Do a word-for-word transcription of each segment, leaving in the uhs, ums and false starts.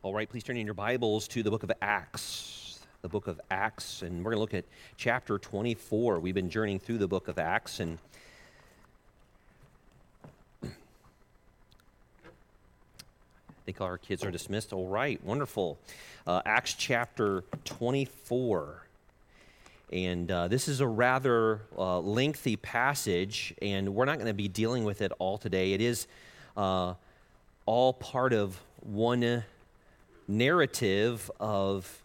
All right, please turn in your Bibles to the book of Acts. The book of Acts, and we're going to look at chapter twenty-four. We've been journeying through the book of Acts, and I think our kids are dismissed. All right, wonderful. Uh, Acts chapter twenty-four. And uh, this is a rather uh, lengthy passage, and we're not going to be dealing with it all today. It is uh, all part of one narrative of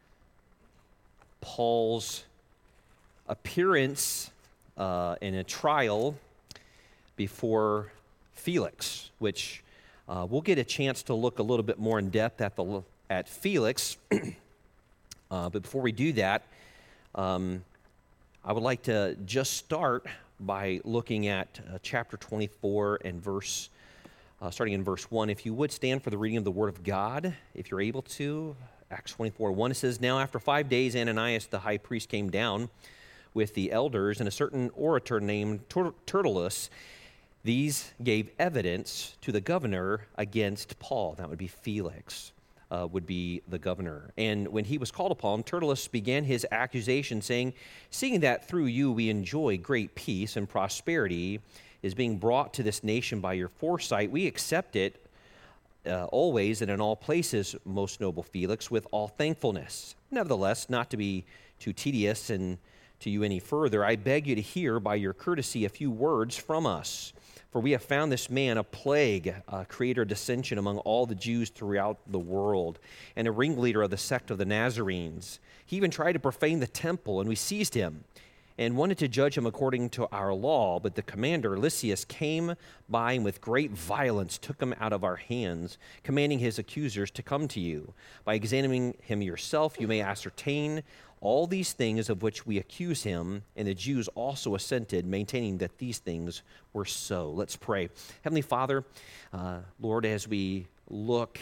Paul's appearance uh, in a trial before Felix, which uh, we'll get a chance to look a little bit more in depth at the at Felix. uh, but before we do that, um, I would like to just start by looking at uh, chapter twenty-four and verse. Uh, starting in verse one, if you would stand for the reading of the Word of God, if you're able to. Acts twenty-four one, it says, Now after five days Ananias the high priest came down with the elders and a certain orator named Tertullus. These gave evidence to the governor against Paul. That would be Felix, uh, would be the governor. And when he was called upon, Tertullus began his accusation, saying, Seeing that through you we enjoy great peace and prosperity, is being brought to this nation by your foresight, we accept it uh, always and in all places, most noble Felix, with all thankfulness. Nevertheless, not to be too tedious and to you any further, I beg you to hear by your courtesy a few words from us. For we have found this man a plague, a creator of dissension among all the Jews throughout the world, and a ringleader of the sect of the Nazarenes. He even tried to profane the temple, and we seized him and wanted to judge him according to our law, but the commander, Lysias, came by and with great violence took him out of our hands, commanding his accusers to come to you. By examining him yourself, you may ascertain all these things of which we accuse him, and the Jews also assented, maintaining that these things were so. Let's pray. Heavenly Father, uh, Lord, as we look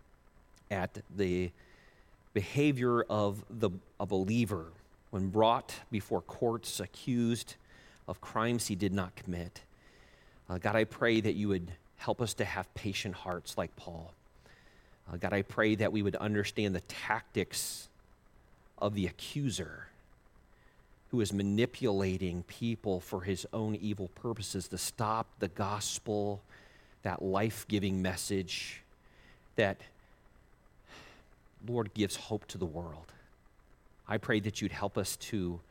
at the behavior of the a believer, when brought before courts accused of crimes he did not commit. Uh, God, I pray that you would help us to have patient hearts like Paul. Uh, God, I pray that we would understand the tactics of the accuser who is manipulating people for his own evil purposes to stop the gospel, that life-giving message that, Lord, gives hope to the world. I pray that you'd help us to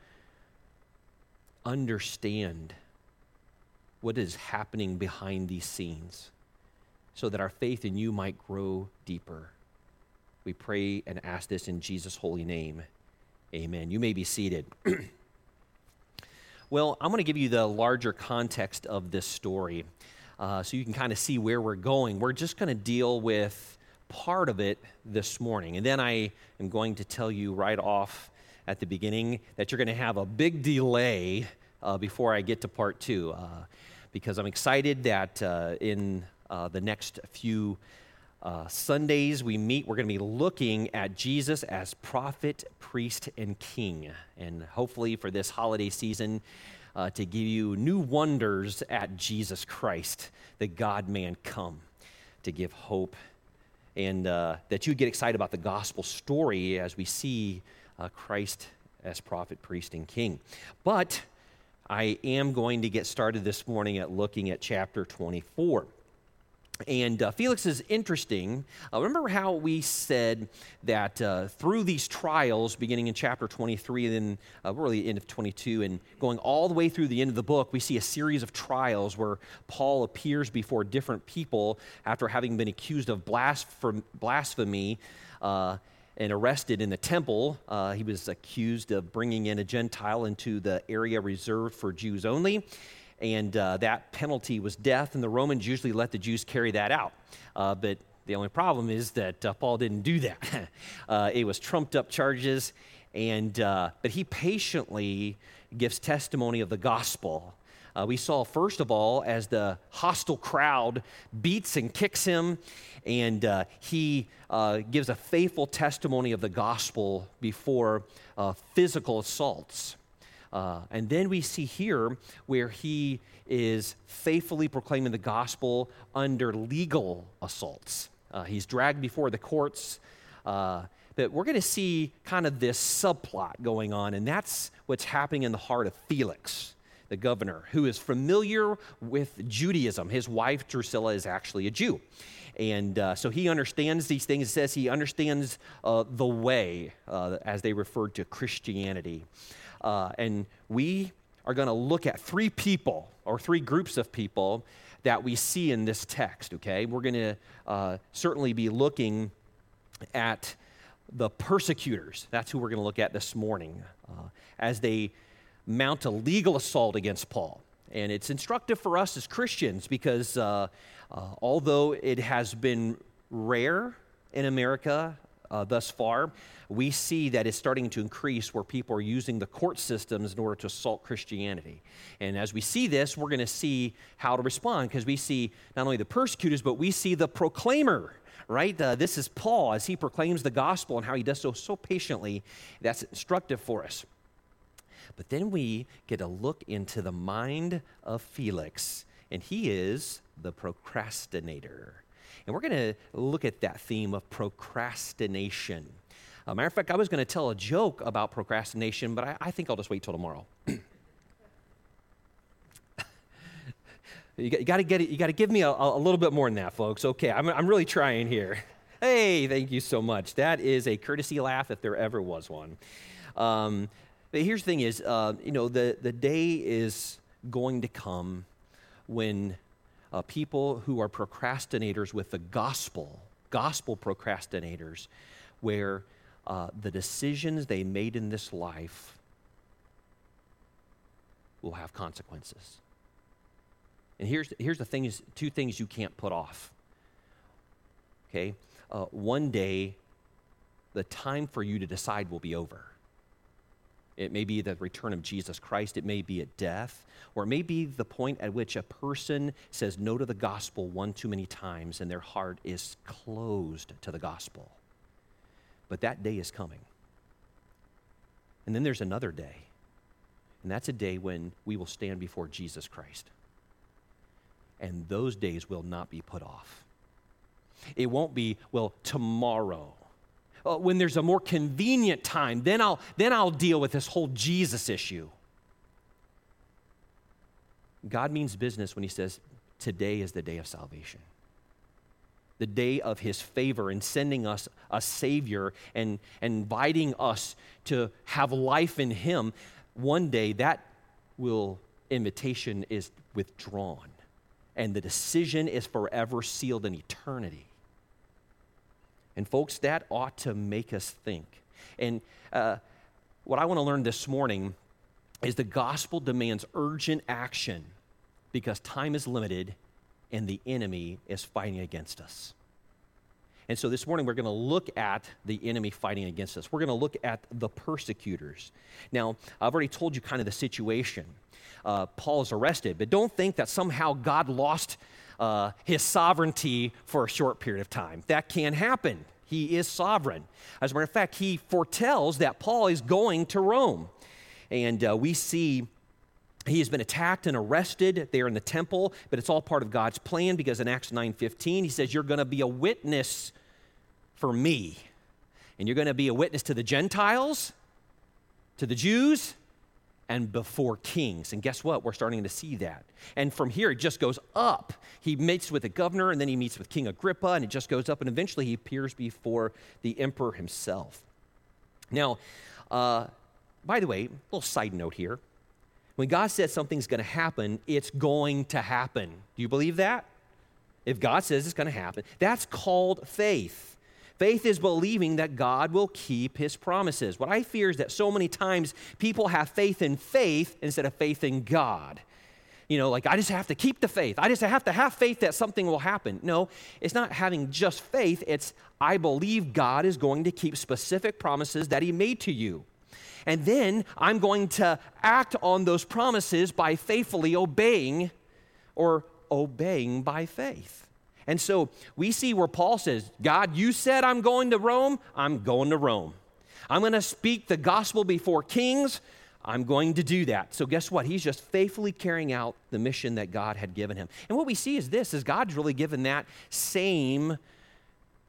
understand what is happening behind these scenes so that our faith in you might grow deeper. We pray and ask this in Jesus' holy name. Amen. You may be seated. Well, I'm going to give you the larger context of this story uh, so you can kind of see where we're going. We're just going to deal with part of it this morning. And then I am going to tell you right off at the beginning that you're going to have a big delay uh, before I get to part two, uh, because I'm excited that uh, in uh, the next few uh, Sundays we meet, we're going to be looking at Jesus as prophet, priest, and king. And hopefully for this holiday season, uh, to give you new wonders at Jesus Christ, the God-man come to give hope, and uh, that you get excited about the gospel story as we see uh, Christ as prophet, priest, and king. But I am going to get started this morning at looking at chapter twenty-four. And uh, Felix is interesting. Uh, remember how we said that uh, through these trials, beginning in chapter twenty-three and then uh, really the end of twenty-two and going all the way through the end of the book, we see a series of trials where Paul appears before different people after having been accused of blasphem- blasphemy uh, and arrested in the temple. Uh, he was accused of bringing in a Gentile into the area reserved for Jews only. And uh, that penalty was death, and the Romans usually let the Jews carry that out. Uh, but the only problem is that uh, Paul didn't do that. uh, it was trumped-up charges, and uh, but he patiently gives testimony of the gospel. Uh, we saw, first of all, as the hostile crowd beats and kicks him, and uh, he uh, gives a faithful testimony of the gospel before uh, physical assaults. Uh, and then we see here where he is faithfully proclaiming the gospel under legal assaults. Uh, he's dragged before the courts. Uh, but we're going to see kind of this subplot going on, and that's what's happening in the heart of Felix, the governor, who is familiar with Judaism. His wife, Drusilla, is actually a Jew. And uh, so he understands these things. It says he understands uh, the way, uh, as they referred to Christianity. Uh, and we are going to look at three people, or three groups of people, that we see in this text, okay? We're going to uh, certainly be looking at the persecutors. That's who we're going to look at this morning, uh, as they mount a legal assault against Paul. And it's instructive for us as Christians because uh, uh, although it has been rare in America uh, thus far, we see that it's starting to increase where people are using the court systems in order to assault Christianity. And as we see this, we're going to see how to respond because we see not only the persecutors, but we see the proclaimer, right? Uh, this is Paul as he proclaims the gospel and how he does so so patiently. That's instructive for us. But then we get a look into the mind of Felix, and he is the procrastinator. And we're going to look at that theme of procrastination. As a matter of fact, I was going to tell a joke about procrastination, but I, I think I'll just wait till tomorrow. you got to get it. You got to give me a, a little bit more than that, folks. Okay, I'm, I'm really trying here. Hey, thank you so much. That is a courtesy laugh if there ever was one. Um, but here's the thing: is uh, you know the the day is going to come when uh, people who are procrastinators with the gospel, gospel procrastinators, where Uh, the decisions they made in this life will have consequences. And here's, here's the thing is, two things you can't put off. Okay? Uh, one day, the time for you to decide will be over. It may be the return of Jesus Christ. It may be at death. Or it may be the point at which a person says no to the gospel one too many times and their heart is closed to the gospel. But that day is coming. And then there's another day. And that's a day when we will stand before Jesus Christ. And those days will not be put off. It won't be, well, tomorrow. Uh, when there's a more convenient time, then I'll, then I'll deal with this whole Jesus issue. God means business when he says, today is the day of salvation. The day of his favor in sending us a Savior and, and inviting us to have life in him. One day that will invitation is withdrawn and the decision is forever sealed in eternity. And folks, that ought to make us think. And uh, what I want to learn this morning is the gospel demands urgent action because time is limited and the enemy is fighting against us. And so this morning we're going to look at the enemy fighting against us. We're going to look at the persecutors. Now, I've already told you kind of the situation. Uh, Paul is arrested, but don't think that somehow God lost uh, his sovereignty for a short period of time. That can't happen. He is sovereign. As a matter of fact, he foretells that Paul is going to Rome. And uh, we see he has been attacked and arrested there in the temple, but it's all part of God's plan because in Acts nine fifteen, he says, you're going to be a witness for me. And you're going to be a witness to the Gentiles, to the Jews, and before kings. And guess what? We're starting to see that. And from here, it just goes up. He meets with the governor, and then he meets with King Agrippa, and it just goes up, and eventually he appears before the emperor himself. Now, uh, by the way, a little side note here. When God says something's going to happen, it's going to happen. Do you believe that? If God says it's going to happen, that's called faith. Faith is believing that God will keep his promises. What I fear is that so many times people have faith in faith instead of faith in God. You know, like, I just have to keep the faith. I just have to have faith that something will happen. No, it's not having just faith. It's, I believe God is going to keep specific promises that he made to you. And then I'm going to act on those promises by faithfully obeying or obeying by faith. And so we see where Paul says, God, you said I'm going to Rome, I'm going to Rome. I'm going to speak the gospel before kings, I'm going to do that. So guess what? He's just faithfully carrying out the mission that God had given him. And what we see is this, is God's really given that same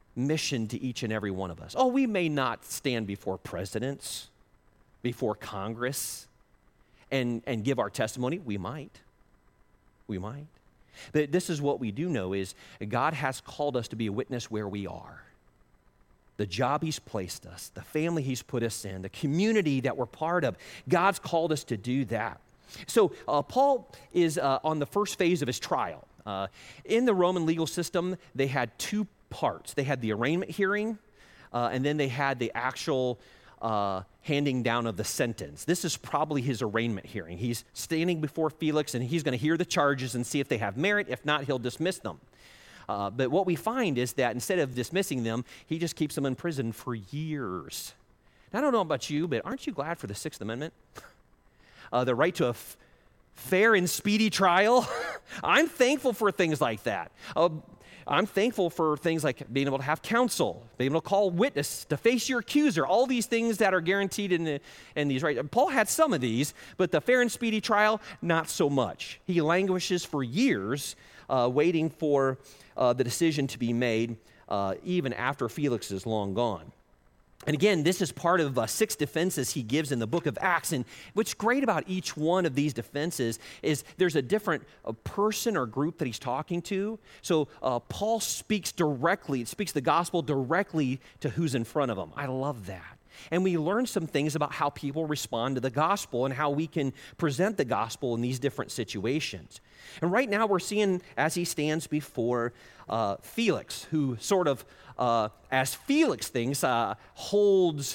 mission to each and every one of us. Oh, we may not stand before presidents, before Congress, and, and give our testimony. We might. We might. But this is what we do know is God has called us to be a witness where we are. The job he's placed us, the family he's put us in, the community that we're part of. God's called us to do that. So uh, Paul is uh, on the first phase of his trial. Uh, in the Roman legal system, they had two parts. They had the arraignment hearing, uh, and then they had the actual uh, handing down of the sentence. This is probably his arraignment hearing. He's standing before Felix, and he's going to hear the charges and see if they have merit. If not, he'll dismiss them. Uh, but what we find is that instead of dismissing them, he just keeps them in prison for years. Now, I don't know about you, but aren't you glad for the Sixth Amendment? Uh, the right to a f- fair and speedy trial. I'm thankful for things like that. Uh, I'm thankful for things like being able to have counsel, being able to call witness, to face your accuser, all these things that are guaranteed in, the, in these rights. Paul had some of these, but the fair and speedy trial, not so much. He languishes for years uh, waiting for uh, the decision to be made, uh, even after Felix is long gone. And again, this is part of uh, six defenses he gives in the book of Acts. And what's great about each one of these defenses is there's a different uh, person or group that he's talking to. So uh, Paul speaks directly, speaks the gospel directly to who's in front of him. I love that. And we learn some things about how people respond to the gospel and how we can present the gospel in these different situations. And right now we're seeing as he stands before uh, Felix, who sort of, uh, as Felix thinks, uh, holds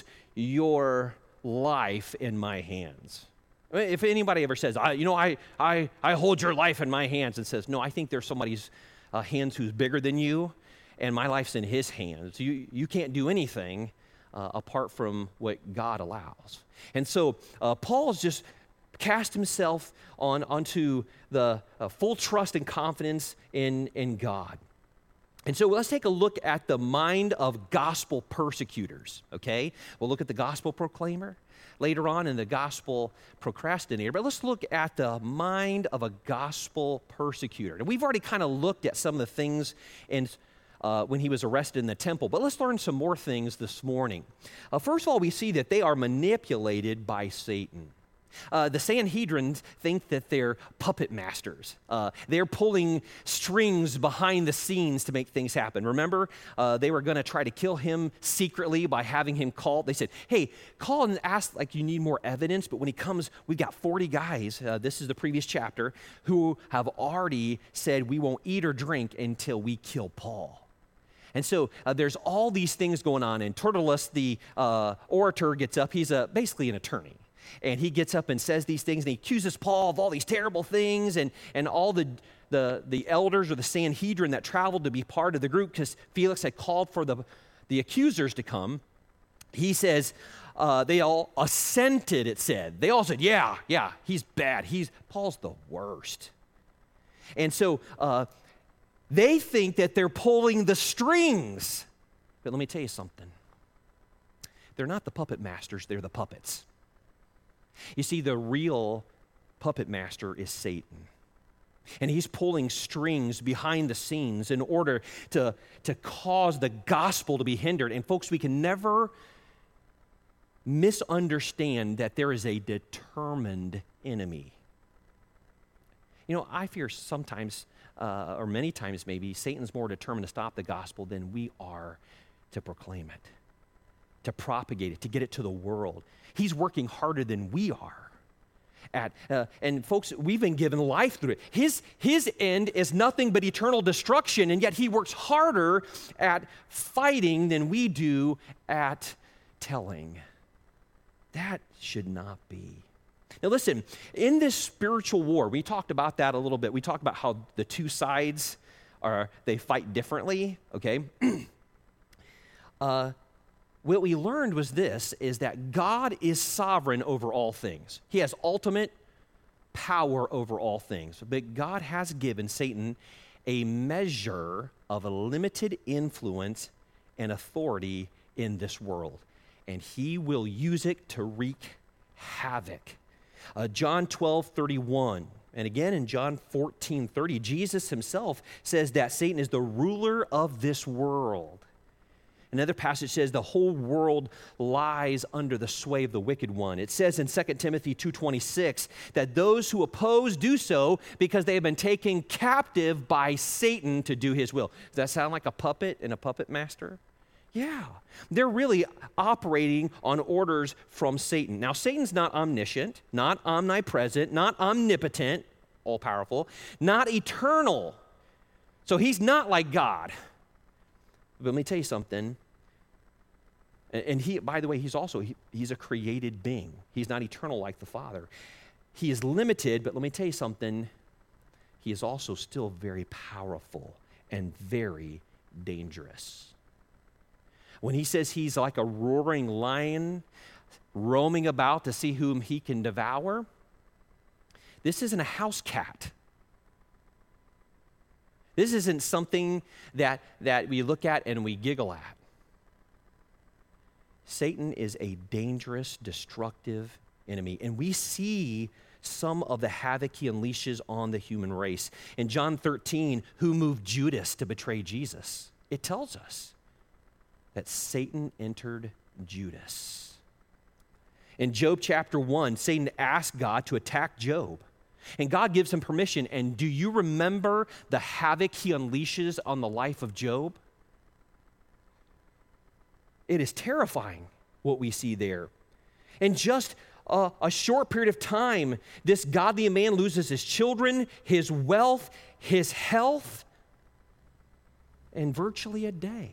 your life in my hands. I mean, if anybody ever says, I, you know, I, I, I hold your life in my hands, and says, no, I think there's somebody's uh, hands who's bigger than you, and my life's in his hands. You, you can't do anything Uh, apart from what God allows. And so uh, Paul's just cast himself on onto the uh, full trust and confidence in, in God. And so let's take a look at the mind of gospel persecutors, okay? We'll look at the gospel proclaimer later on and the gospel procrastinator, but let's look at the mind of a gospel persecutor. And we've already kind of looked at some of the things in Uh, when he was arrested in the temple. But let's learn some more things this morning. Uh, first of all, we see that they are manipulated by Satan. Uh, the Sanhedrin think that they're puppet masters. Uh, they're pulling strings behind the scenes to make things happen. Remember, uh, they were going to try to kill him secretly by having him called. They said, hey, call and ask like you need more evidence. But when he comes, we've got forty guys, uh, this is the previous chapter, who have already said we won't eat or drink until we kill Paul. And so uh, there's all these things going on. And Tertullus, the uh, orator, gets up. He's a, basically an attorney. And he gets up and says these things, and he accuses Paul of all these terrible things. And, and all the, the, the elders or the Sanhedrin that traveled to be part of the group, because Felix had called for the, the accusers to come, he says, uh, they all assented, it said. They all said, yeah, yeah, he's bad. He's Paul's the worst. And so uh, they think that they're pulling the strings. But let me tell you something. They're not the puppet masters, they're the puppets. You see, the real puppet master is Satan. And he's pulling strings behind the scenes in order to, to cause the gospel to be hindered. And folks, we can never misunderstand that there is a determined enemy. You know, I fear sometimes, uh, or many times maybe, Satan's more determined to stop the gospel than we are to proclaim it, to propagate it, to get it to the world. He's working harder than we are at. Uh, and folks, we've been given life through it. His, his end is nothing but eternal destruction, and yet he works harder at fighting than we do at telling. That should not be. Now listen, in this spiritual war, we talked about that a little bit. We talked about how the two sides are, they fight differently, okay? uh, what we learned was this, is that God is sovereign over all things. He has ultimate power over all things. But God has given Satan a measure of a limited influence and authority in this world. And he will use it to wreak havoc. Uh, John twelve thirty-one, and again in John fourteen thirty, Jesus himself says that Satan is the ruler of this world. Another passage says the whole world lies under the sway of the wicked one. It says in Second Timothy two twenty-six that those who oppose do so because they have been taken captive by Satan to do his will. Does that sound like a puppet and a puppet master? Yeah, they're really operating on orders from Satan. Now, Satan's not omniscient, not omnipresent, not omnipotent, all-powerful, not eternal. So he's not like God. But let me tell you something. And he, by the way, he's also, he, he's a created being. He's not eternal like the Father. He is limited, but let me tell you something. He is also still very powerful and very dangerous. When he says he's like a roaring lion roaming about to see whom he can devour, this isn't a house cat. This isn't something that, that we look at and we giggle at. Satan is a dangerous, destructive enemy, and we see some of the havoc he unleashes on the human race. In John thirteen, who moved Judas to betray Jesus? It tells us that Satan entered Judas. In Job chapter one, Satan asked God to attack Job, and God gives him permission. And do you remember the havoc he unleashes on the life of Job? It is terrifying what we see there. In just a, a short period of time, this godly man loses his children, his wealth, his health, in virtually a day.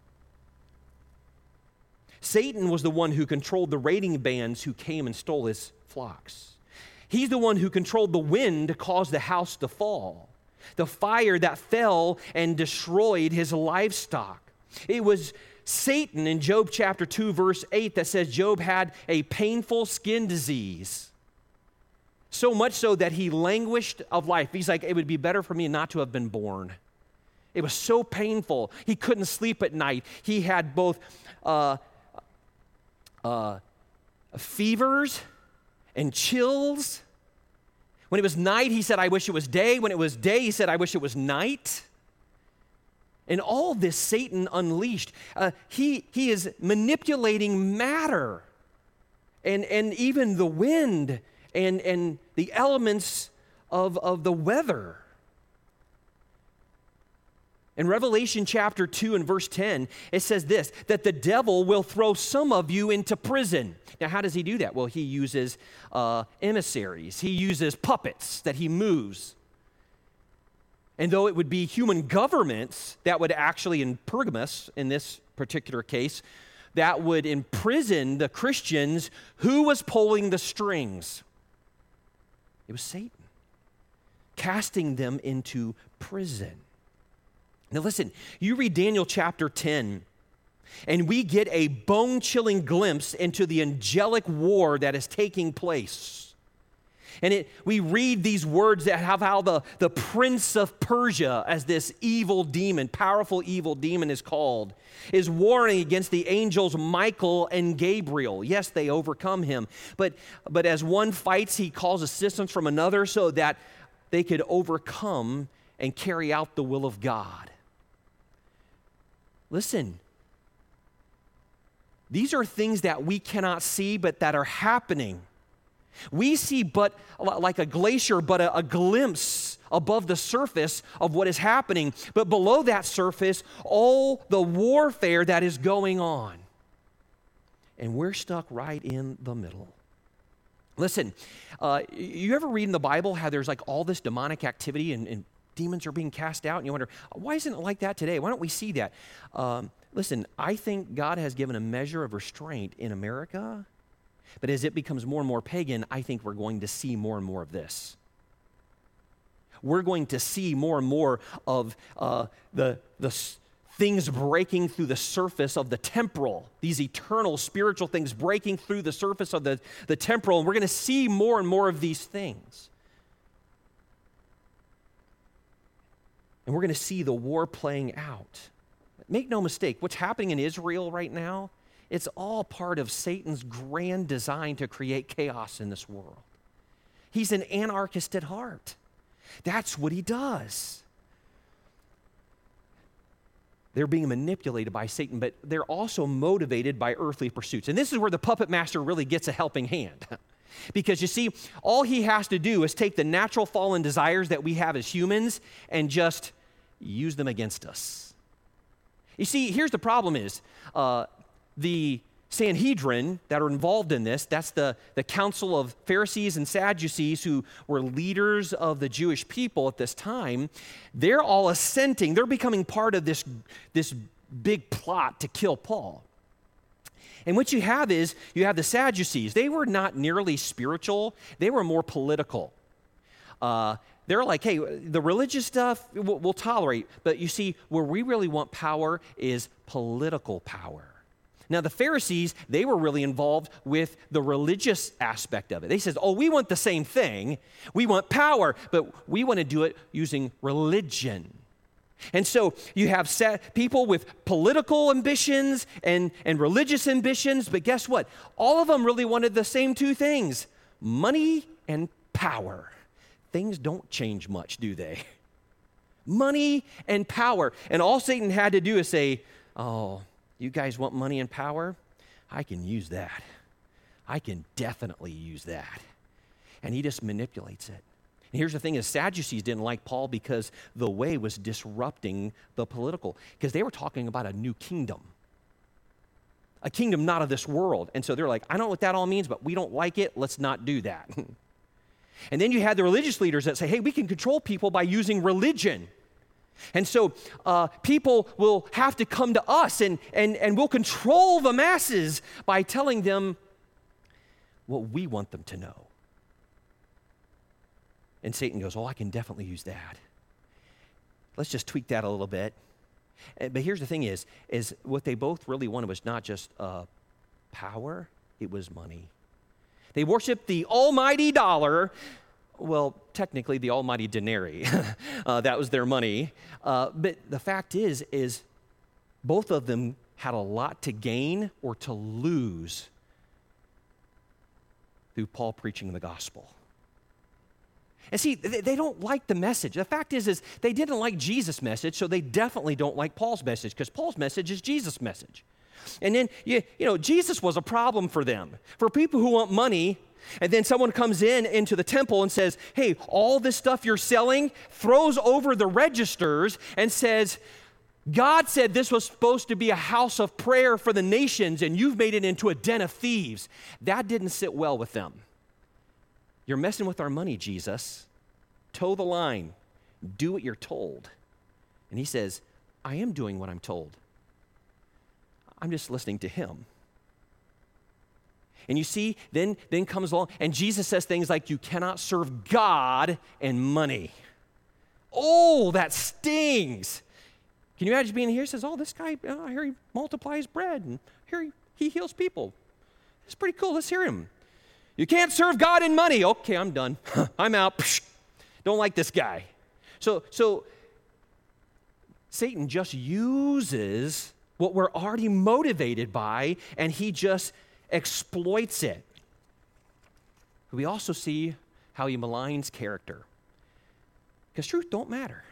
Satan was the one who controlled the raiding bands who came and stole his flocks. He's the one who controlled the wind to cause the house to fall, the fire that fell and destroyed his livestock. It was Satan in Job chapter two, verse eight, that says Job had a painful skin disease, so much so that he languished of life. He's like, it would be better for me not to have been born. It was so painful. He couldn't sleep at night. He had both uh, uh, fevers and chills. When it was night, he said, I wish it was day. When it was day, he said, I wish it was night. And all this Satan unleashed. Uh, he, he is manipulating matter and, and even the wind and, and the elements of, of the weather. In Revelation chapter two and verse ten, it says this, that the devil will throw some of you into prison. Now, how does he do that? Well, he uses uh, emissaries. He uses puppets that he moves. And though it would be human governments that would actually, in Pergamos, in this particular case, that would imprison the Christians, who was pulling the strings? It was Satan, casting them into prison. Now listen, you read Daniel chapter ten, and we get a bone-chilling glimpse into the angelic war that is taking place. And it, we read these words that have how the, the prince of Persia, as this evil demon, powerful evil demon is called, is warring against the angels Michael and Gabriel. Yes, they overcome him. But, but as one fights, he calls assistance from another so that they could overcome and carry out the will of God. Listen, these are things that we cannot see, but that are happening. We see but like a glacier, but a, a glimpse above the surface of what is happening. But below that surface, all the warfare that is going on. And we're stuck right in the middle. Listen, uh, you ever read in the Bible how there's like all this demonic activity and, and demons are being cast out, and you wonder, why isn't it like that today? Why don't we see that? Um, listen, I think God has given a measure of restraint in America, but as it becomes more and more pagan, I think we're going to see more and more of this. We're going to see more and more of uh, the, the s- things breaking through the surface of the temporal, these eternal spiritual things breaking through the surface of the, the temporal, and we're going to see more and more of these things. And we're going to see the war playing out. Make no mistake, what's happening in Israel right now, it's all part of Satan's grand design to create chaos in this world. He's an anarchist at heart. That's what he does. They're being manipulated by Satan, but they're also motivated by earthly pursuits. And this is where the puppet master really gets a helping hand. Because you see, all he has to do is take the natural fallen desires that we have as humans and just use them against us. You see, here's the problem is, uh, the Sanhedrin that are involved in this, that's the, the council of Pharisees and Sadducees who were leaders of the Jewish people at this time, they're all assenting, they're becoming part of this, this big plot to kill Paul. And what you have is, you have the Sadducees. They were not nearly spiritual, they were more political. Uh, they're like, hey, the religious stuff we'll, we'll tolerate, but you see, where we really want power is political power. Now, the Pharisees, they were really involved with the religious aspect of it. They said, oh, we want the same thing. We want power, but we want to do it using religion. And so you have set people with political ambitions and, and religious ambitions, but guess what? All of them really wanted the same two things, money and power. Things don't change much, do they? Money and power. And all Satan had to do is say, oh, you guys want money and power? I can use that. I can definitely use that. And he just manipulates it. And here's the thing is, Sadducees didn't like Paul because the way was disrupting the political, because they were talking about a new kingdom. A kingdom not of this world. And so they're like, I don't know what that all means, but we don't like it. Let's not do that. And then you had the religious leaders that say, hey, we can control people by using religion. And so uh, people will have to come to us, and, and, and we'll control the masses by telling them what we want them to know. And Satan goes, oh, I can definitely use that. Let's just tweak that a little bit. But here's the thing is, is what they both really wanted was not just uh, power, it was money. They worshiped the almighty dollar. Well, technically the almighty denarii. uh, that was their money. Uh, but the fact is, is both of them had a lot to gain or to lose through Paul preaching the gospel. And see, they don't like the message. The fact is, is they didn't like Jesus' message, so they definitely don't like Paul's message, because Paul's message is Jesus' message. And then, you, you know, Jesus was a problem for them. For people who want money, and then someone comes in into the temple and says, hey, all this stuff you're selling, throws over the registers and says, God said this was supposed to be a house of prayer for the nations, and you've made it into a den of thieves. That didn't sit well with them. You're messing with our money, Jesus. Toe the line. Do what you're told. And he says, I am doing what I'm told. I'm just listening to him. And you see, then, then comes along, and Jesus says things like, you cannot serve God and money. Oh, that stings. Can you imagine being here? He says, oh, this guy, oh, I hear he multiplies bread, and here he, he heals people. It's pretty cool. Let's hear him. You can't serve God and money. Okay, I'm done. I'm out. Psh, don't like this guy. So, so Satan just uses what we're already motivated by, and he just exploits it. We also see how he maligns character. Because truth don't matter,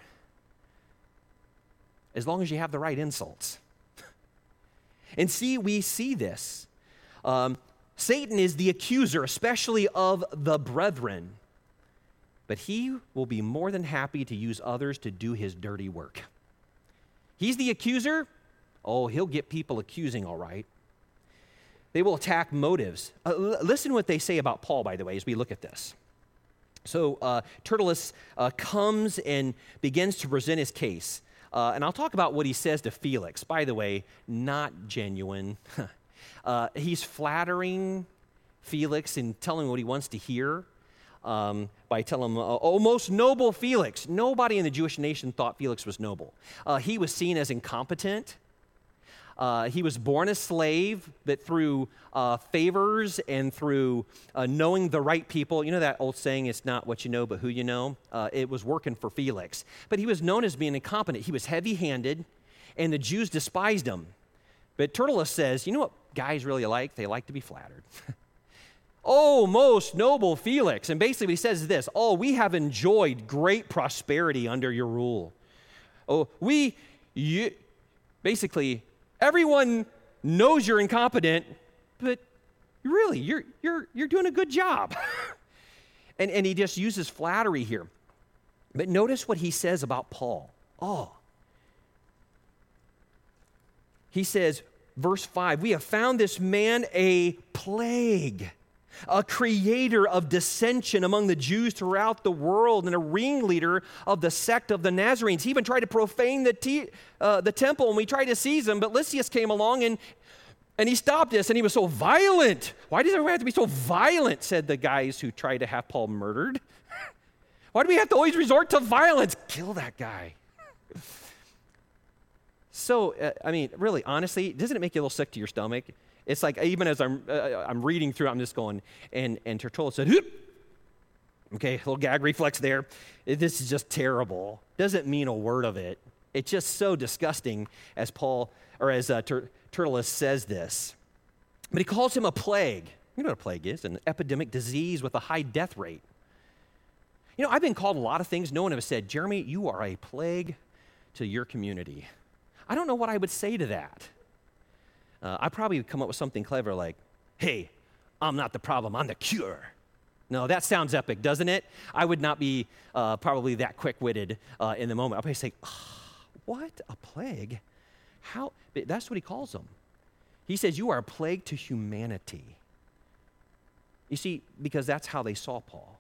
as long as you have the right insults. And see, we see this. Um, Satan is the accuser, especially of the brethren. But he will be more than happy to use others to do his dirty work. He's the accuser. Oh, he'll get people accusing, all right. They will attack motives. Uh, l- listen what they say about Paul, by the way, as we look at this. So uh, Tertullus uh, comes and begins to present his case. Uh, and I'll talk about what he says to Felix. By the way, not genuine. uh, he's flattering Felix and telling him what he wants to hear um, by telling him, oh, most noble Felix. Nobody in the Jewish nation thought Felix was noble. Uh, he was seen as incompetent. Uh, he was born a slave, but through uh, favors and through uh, knowing the right people, you know that old saying, it's not what you know, but who you know? Uh, it was working for Felix. But he was known as being incompetent. He was heavy-handed, and the Jews despised him. But Tertullus says, you know what guys really like? They like to be flattered. Oh, most noble Felix. And basically what he says is this, oh, we have enjoyed great prosperity under your rule. Oh, we... you. Basically, everyone knows you're incompetent, but really, you're, you're, you're doing a good job. and, and he just uses flattery here. But notice what he says about Paul. Oh. He says, verse five, we have found this man a plague, a creator of dissension among the Jews throughout the world, and a ringleader of the sect of the Nazarenes. He even tried to profane the, te- uh, the temple, and we tried to seize him, but Lysias came along and, and he stopped us, and he was so violent. Why does everyone have to be so violent, said the guys who tried to have Paul murdered. Why do we have to always resort to violence? Kill that guy. So, uh, I mean, really, honestly, doesn't it make you a little sick to your stomach? It's like, even as I'm uh, I'm reading through, I'm just going, and, and Tertullus said, Hoop! Okay, little gag reflex there. It, this is just terrible. Doesn't mean a word of it. It's just so disgusting as Paul, or as uh, Ter- Tertullus says this. But he calls him a plague. You know what a plague is, an epidemic disease with a high death rate. You know, I've been called a lot of things. No one has said, Jeremy, you are a plague to your community. I don't know what I would say to that. Uh, I probably would come up with something clever like, hey, I'm not the problem, I'm the cure. No, that sounds epic, doesn't it? I would not be uh, probably that quick-witted uh, in the moment. I'll probably say, oh, what, a plague? How? That's what he calls them. He says, you are a plague to humanity. You see, because that's how they saw Paul.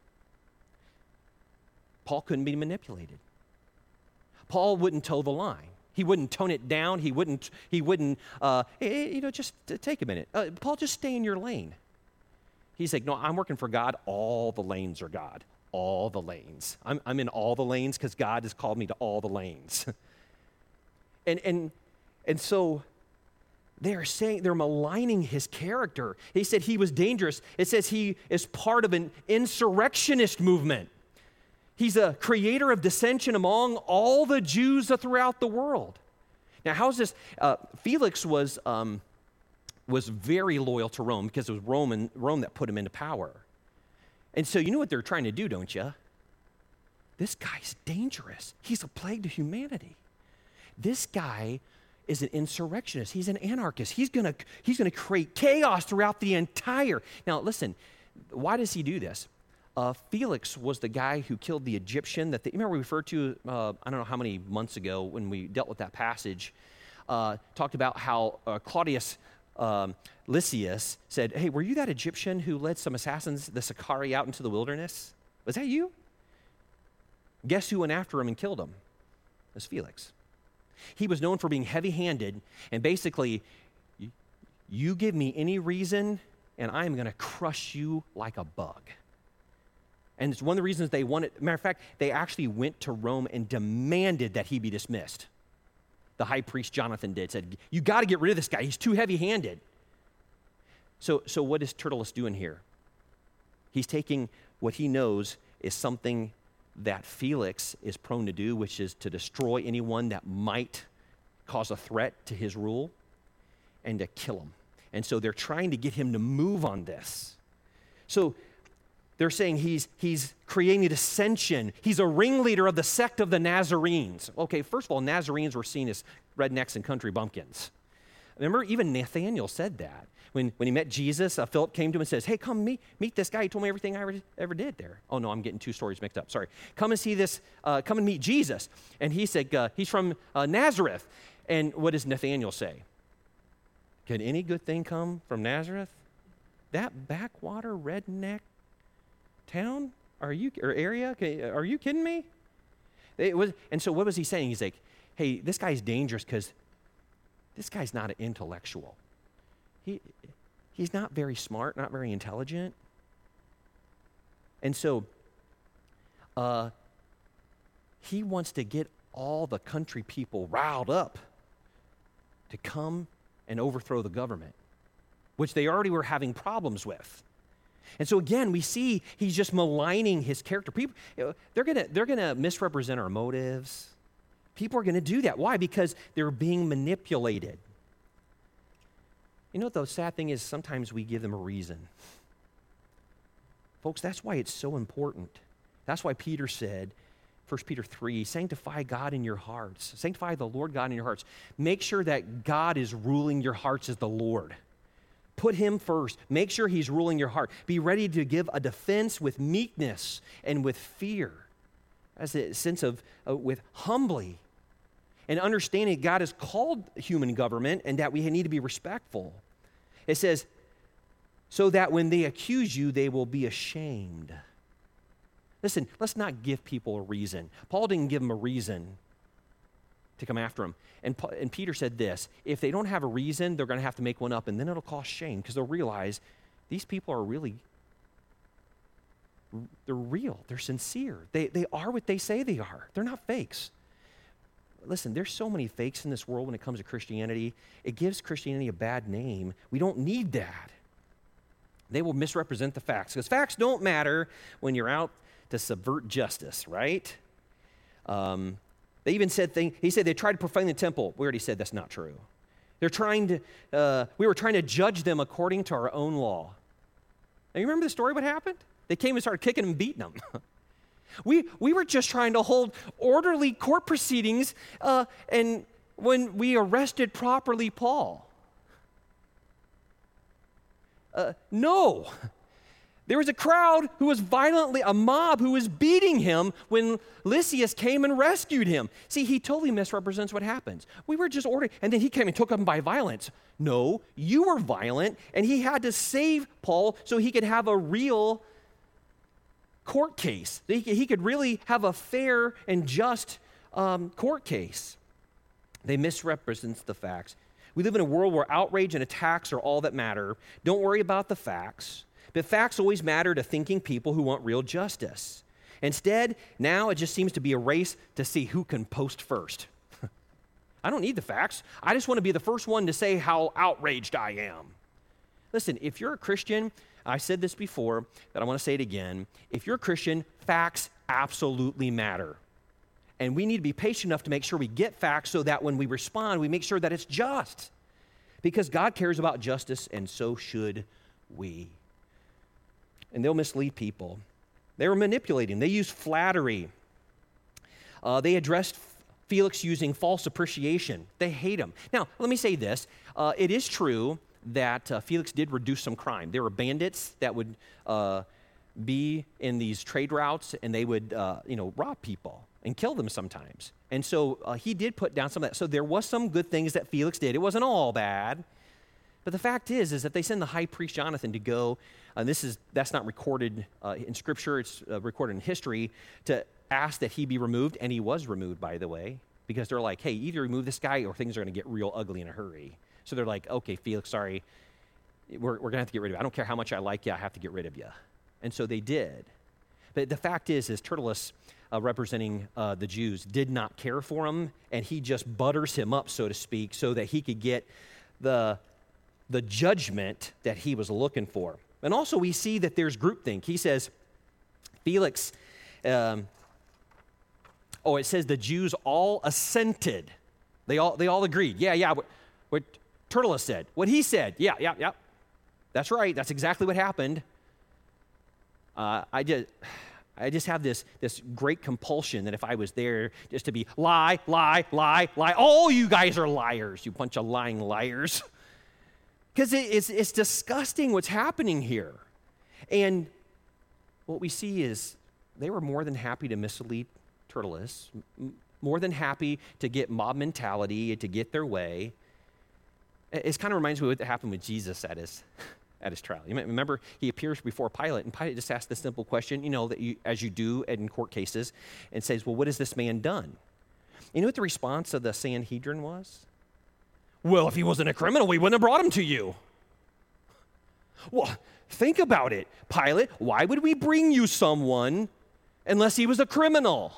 Paul couldn't be manipulated. Paul wouldn't toe the line. He wouldn't tone it down. He wouldn't, he wouldn't uh, hey, you know, just uh, take a minute. Uh, Paul, just stay in your lane. He's like, no, I'm working for God. All the lanes are God. All the lanes. I'm, I'm in all the lanes because God has called me to all the lanes. and, and, and so they're saying, they're maligning his character. He said he was dangerous. It says he is part of an insurrectionist movement. He's a creator of dissension among all the Jews throughout the world. Now, how's this? Uh, Felix was, um, was very loyal to Rome because it was Roman, Rome that put him into power. And so you know what they're trying to do, don't you? This guy's dangerous. He's a plague to humanity. This guy is an insurrectionist. He's an anarchist. He's gonna, he's gonna create chaos throughout the entire. Now, listen, why does he do this? Uh, Felix was the guy who killed the Egyptian that they, remember we referred to, uh, I don't know how many months ago when we dealt with that passage, uh, talked about how uh, Claudius um, Lysias said, hey, were you that Egyptian who led some assassins, the Sicarii, out into the wilderness? Was that you? Guess who went after him and killed him? It was Felix. He was known for being heavy-handed, and basically, you, you give me any reason, and I'm going to crush you like a bug. And it's one of the reasons they wanted, matter of fact, they actually went to Rome and demanded that he be dismissed. The high priest Jonathan did, said, you got to get rid of this guy. He's too heavy-handed. So, so what is Tertullus doing here? He's taking what he knows is something that Felix is prone to do, which is to destroy anyone that might cause a threat to his rule and to kill him. And so they're trying to get him to move on this. So they're saying he's, he's creating dissension. He's a ringleader of the sect of the Nazarenes. Okay, first of all, Nazarenes were seen as rednecks and country bumpkins. Remember, even Nathaniel said that. When, when he met Jesus, uh, Philip came to him and says, hey, come meet, meet this guy. He told me everything I ever, ever did there. Oh, no, I'm getting two stories mixed up. Sorry. Come and see this, uh, come and meet Jesus. And he said, uh, he's from uh, Nazareth. And what does Nathaniel say? Can any good thing come from Nazareth? That backwater redneck town? Are you, or area? Are you kidding me? It was, and so what was he saying? He's like, hey, this guy's dangerous because this guy's not an intellectual. He, he's not very smart, not very intelligent. And so uh, he wants to get all the country people riled up to come and overthrow the government, which they already were having problems with. And so again, we see he's just maligning his character. People, you know, they're gonna they're gonna misrepresent our motives. People are gonna do that. Why? Because they're being manipulated. You know what the sad thing is? Sometimes we give them a reason. Folks, that's why it's so important. That's why Peter said, First Peter three, sanctify God in your hearts. Sanctify the Lord God in your hearts. Make sure that God is ruling your hearts as the Lord. Put him first. Make sure he's ruling your heart. Be ready to give a defense with meekness and with fear, as a sense of, uh, with humbly, and understanding God has called human government and that we need to be respectful. It says, so that when they accuse you, they will be ashamed. Listen, let's not give people a reason. Paul didn't give them a reason to come after him. And, and Peter said this, if they don't have a reason, they're going to have to make one up, and then it'll cause shame because they'll realize these people are really, they're real. They're sincere. They, they are what they say they are. They're not fakes. Listen, there's so many fakes in this world when it comes to Christianity. It gives Christianity a bad name. We don't need that. They will misrepresent the facts because facts don't matter when you're out to subvert justice, right? Um, they even said thing. He said they tried to profane the temple. We already said that's not true. They're trying to, uh, we were trying to judge them according to our own law. Now, you remember the story, what happened? They came and started kicking and beating them. we, we were just trying to hold orderly court proceedings, uh, and when we arrested properly Paul. Uh, no. There was a crowd who was violently, a mob who was beating him when Lysias came and rescued him. See, he totally misrepresents what happens. We were just ordering, and then he came and took him by violence. No, you were violent, and he had to save Paul so he could have a real court case. He could, he could really have a fair and just um, court case. They misrepresent the facts. We live in a world where outrage and attacks are all that matter. Don't worry about the facts. But facts always matter to thinking people who want real justice. Instead, now it just seems to be a race to see who can post first. I don't need the facts. I just want to be the first one to say how outraged I am. Listen, if you're a Christian, I said this before, but I want to say it again. If you're a Christian, facts absolutely matter. And we need to be patient enough to make sure we get facts so that when we respond, we make sure that it's just. Because God cares about justice, and so should we. And they'll mislead people. They were manipulating. They used flattery. Uh, they addressed Felix using false appreciation. They hate him. Now, let me say this. Uh, it is true that uh, Felix did reduce some crime. There were bandits that would uh, be in these trade routes, and they would, uh, you know, rob people and kill them sometimes. And so uh, he did put down some of that. So there was some good things that Felix did. It wasn't all bad. But the fact is, is that they send the high priest Jonathan to go, and this is that's not recorded uh, in Scripture, it's uh, recorded in history, to ask that he be removed, and he was removed, by the way, because they're like, hey, either remove this guy or things are going to get real ugly in a hurry. So they're like, okay, Felix, sorry, we're, we're going to have to get rid of you. I don't care how much I like you, I have to get rid of you. And so they did. But the fact is, is Tertullus, uh, representing uh, the Jews, did not care for him, and he just butters him up, so to speak, so that he could get the the judgment that he was looking for. And also we see that there's groupthink. He says, Felix, um, oh, it says the Jews all assented. They all they all agreed. Yeah, yeah, what, what Tertullus said. What he said. Yeah, yeah, yeah. That's right. That's exactly what happened. Uh, I just... I just have this, this great compulsion that if I was there just to be lie, lie, lie, lie. All you guys are liars, you bunch of lying liars. Because it, it's, it's disgusting what's happening here. And what we see is they were more than happy to mislead Tertullus, m- more than happy to get mob mentality, to get their way. It, it kind of reminds me of what happened with Jesus at his, at his trial. You might remember he appears before Pilate, and Pilate just asked the simple question, you know, that you, as you do in court cases, and says, well, what has this man done? You know what the response of the Sanhedrin was? Well, if he wasn't a criminal, we wouldn't have brought him to you. Well, think about it, Pilate. Why would we bring you someone unless he was a criminal?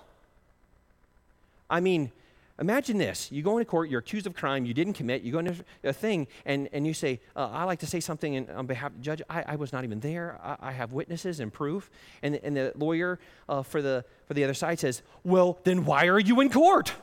I mean, imagine this. You go into court, you're accused of crime you didn't commit, you go into a thing, and, and you say, uh, I like to say something in, on behalf of the judge. I, I was not even there. I, I have witnesses and proof. And, and the lawyer uh, for, the, for the other side says, well, then why are you in court?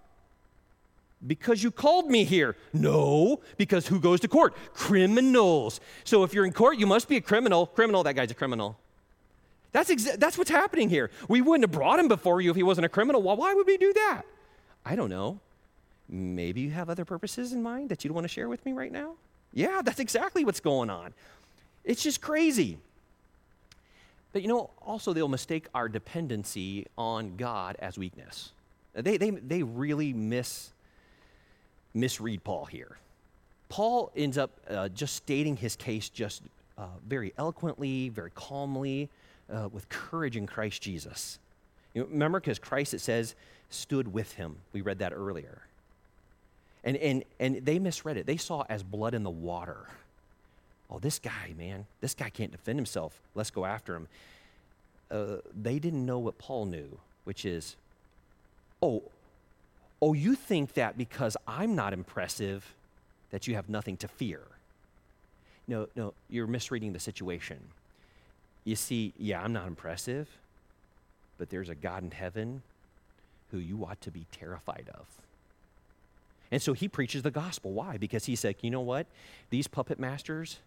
Because you called me here. No, because who goes to court? Criminals. So if you're in court, you must be a criminal. Criminal, that guy's a criminal. That's, exa- that's what's happening here. We wouldn't have brought him before you if he wasn't a criminal. Well, why would we do that? I don't know. Maybe you have other purposes in mind that you don't want to share with me right now? Yeah, that's exactly what's going on. It's just crazy. But you know, also they'll mistake our dependency on God as weakness. They, they, they really miss, misread Paul here. Paul ends up uh, just stating his case just uh, very eloquently, very calmly, uh, with courage in Christ Jesus. You know, remember, because Christ, it says, stood with him. We read that earlier. And, and, and they misread it. They saw it as blood in the water. Oh, this guy, man, this guy can't defend himself. Let's go after him. Uh, they didn't know what Paul knew, which is, oh, oh, you think that because I'm not impressive that you have nothing to fear. No, no, you're misreading the situation. You see, yeah, I'm not impressive, but there's a God in heaven who you ought to be terrified of. And so he preaches the gospel. Why? Because he said, you know what? These puppet masters,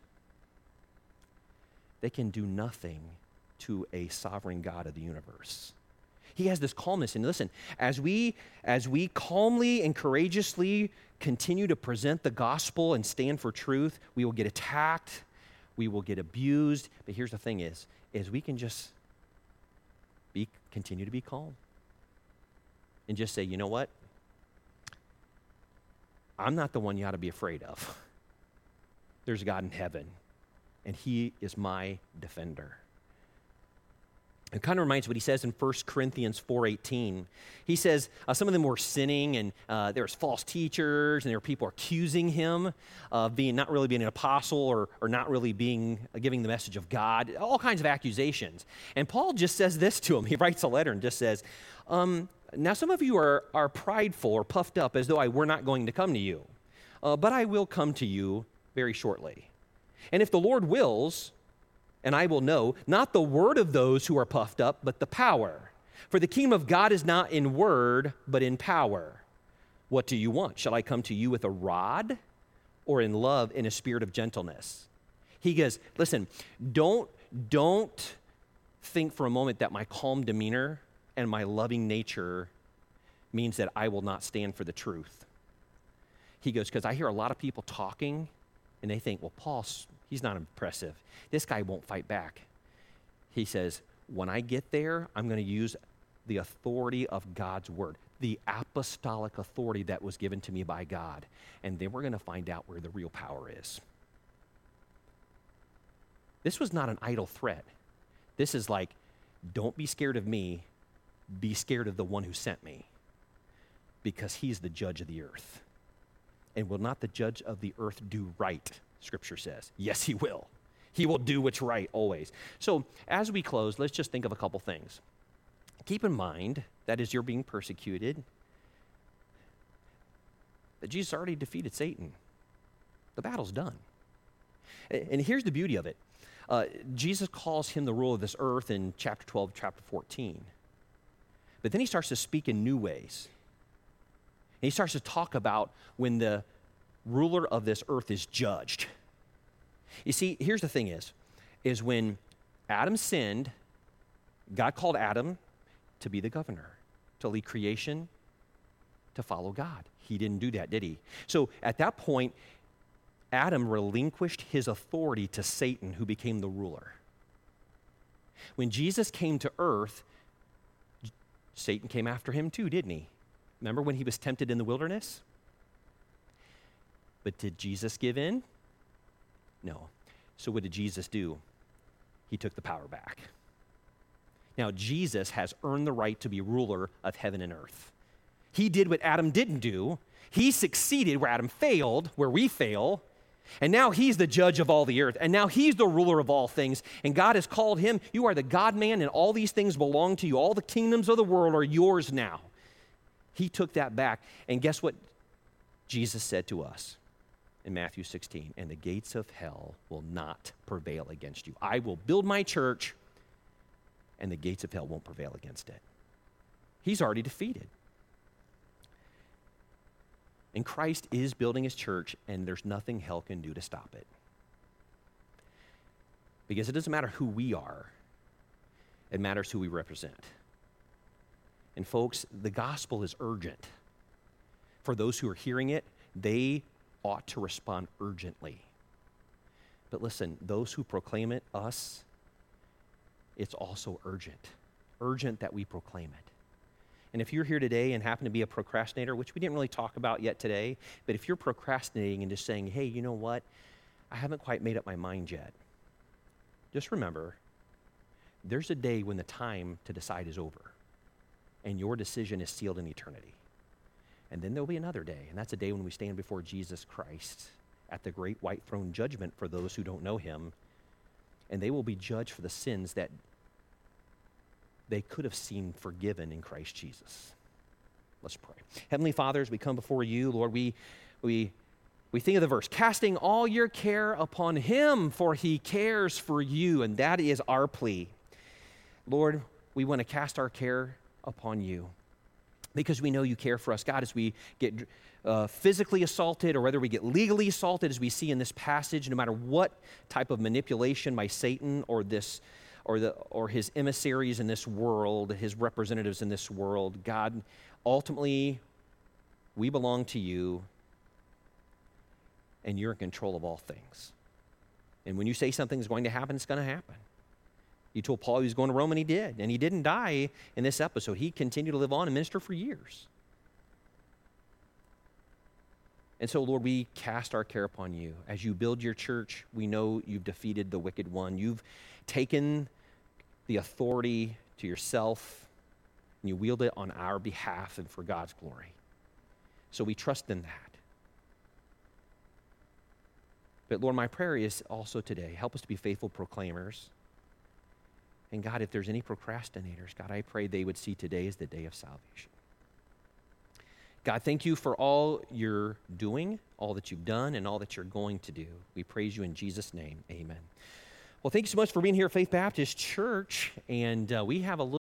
they can do nothing to a sovereign God of the universe. He has this calmness. And listen, as we, as we calmly and courageously continue to present the gospel and stand for truth, we will get attacked, we will get abused. But here's the thing is, is we can just be, continue to be calm and just say, you know what? I'm not the one you ought to be afraid of. There's God in heaven, and he is my defender. It kind of reminds me what he says in First Corinthians four eighteen. He says uh, some of them were sinning, and uh, there was false teachers, and there were people accusing him of being not really being an apostle or, or not really being uh, giving the message of God, all kinds of accusations. And Paul just says this to him. He writes a letter and just says, um, now some of you are, are prideful or puffed up as though I were not going to come to you, uh, but I will come to you very shortly. And if the Lord wills, and I will know, not the word of those who are puffed up, but the power. For the kingdom of God is not in word, but in power. What do you want? Shall I come to you with a rod, or in love, in a spirit of gentleness? He goes, listen, don't, don't think for a moment that my calm demeanor and my loving nature means that I will not stand for the truth. He goes, because I hear a lot of people talking, and they think, well, Paul's, he's not impressive. This guy won't fight back. He says, when I get there, I'm going to use the authority of God's word, the apostolic authority that was given to me by God. And then we're going to find out where the real power is. This was not an idle threat. This is like, don't be scared of me. Be scared of the one who sent me, because he's the judge of the earth. And will not the judge of the earth do right? Scripture says. Yes, he will. He will do what's right always. So as we close, let's just think of a couple things. Keep in mind that as you're being persecuted, that Jesus already defeated Satan. The battle's done. And here's the beauty of it. Uh, Jesus calls him the ruler of this earth in chapter twelve, chapter fourteen. But then he starts to speak in new ways. And he starts to talk about when the ruler of this earth is judged. You see, here's the thing is, is when Adam sinned, God called Adam to be the governor, to lead creation, to follow God. He didn't do that, did he? So at that point, Adam relinquished his authority to Satan, who became the ruler. When Jesus came to earth, Satan came after him too, didn't he? Remember when he was tempted in the wilderness? But did Jesus give in? No. So what did Jesus do? He took the power back. Now, Jesus has earned the right to be ruler of heaven and earth. He did what Adam didn't do. He succeeded where Adam failed, where we fail. And now he's the judge of all the earth. And now he's the ruler of all things. And God has called him, you are the God-man, and all these things belong to you. All the kingdoms of the world are yours now. He took that back. And guess what Jesus said to us in Matthew sixteen? And the gates of hell will not prevail against you. I will build my church, and the gates of hell won't prevail against it. He's already defeated. And Christ is building his church, and there's nothing hell can do to stop it. Because it doesn't matter who we are. It matters who we represent. And folks, the gospel is urgent. For those who are hearing it, they ought to respond urgently. But listen, those who proclaim it, us, it's also urgent. Urgent that we proclaim it. And if you're here today and happen to be a procrastinator, which we didn't really talk about yet today, but if you're procrastinating and just saying, hey, you know what? I haven't quite made up my mind yet. Just remember, there's a day when the time to decide is over, and your decision is sealed in eternity. And then there'll be another day, and that's a day when we stand before Jesus Christ at the great white throne judgment for those who don't know him, and they will be judged for the sins that they could have seen forgiven in Christ Jesus. Let's pray. Heavenly Father, as we come before you, Lord, we we we think of the verse, casting all your care upon him, for he cares for you, and that is our plea. Lord, we want to cast our care upon you because we know you care for us. God, as we get uh, physically assaulted or whether we get legally assaulted, as we see in this passage, no matter what type of manipulation by Satan or this or the or his emissaries in this world, his representatives in this world, God, ultimately, we belong to you, and you're in control of all things. And when you say something is going to happen, it's going to happen. You told Paul he was going to Rome, and he did. And he didn't die in this episode. He continued to live on and minister for years. And so, Lord, we cast our care upon you. As you build your church, we know you've defeated the wicked one. You've taken the authority to yourself, and you wield it on our behalf and for God's glory. So we trust in that. But Lord, my prayer is also today, help us to be faithful proclaimers. And God, if there's any procrastinators, God, I pray they would see today as the day of salvation. God, thank you for all you're doing, all that you've done, and all that you're going to do. We praise you in Jesus' name. Amen. Well, thank you so much for being here at Faith Baptist Church, and uh, we have a little